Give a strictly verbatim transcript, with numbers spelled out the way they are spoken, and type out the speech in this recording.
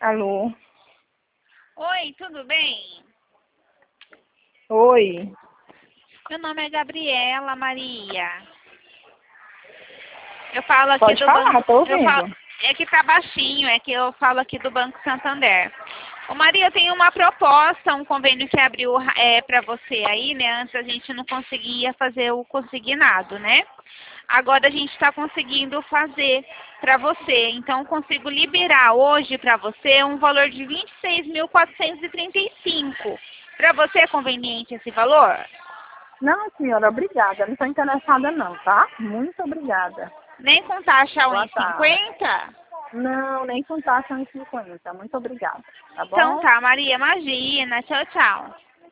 Alô? Oi, tudo bem? Oi. Meu nome é Gabriela Maria. Eu falo aqui Pode do falar, banco. tô Eu falo, ouvindo. é que tá baixinho, é que eu falo aqui do Banco Santander. Ô Maria, eu tenho uma proposta, um convênio que abriu é, para você aí, né? Antes a gente não conseguia fazer o consignado, né? Agora a gente está conseguindo fazer para você. Então, eu consigo liberar hoje para você um valor de vinte e seis mil quatrocentos e trinta e cinco. Para você é conveniente esse valor? Não, senhora, obrigada. Não estou interessada não, tá? Muito obrigada. Nem com taxa Boa tarde. um e cinquenta? Não, nem com taxa em cinquenta. Muito obrigada. Tá Então bom? tá, Maria, imagina. Tchau, tchau.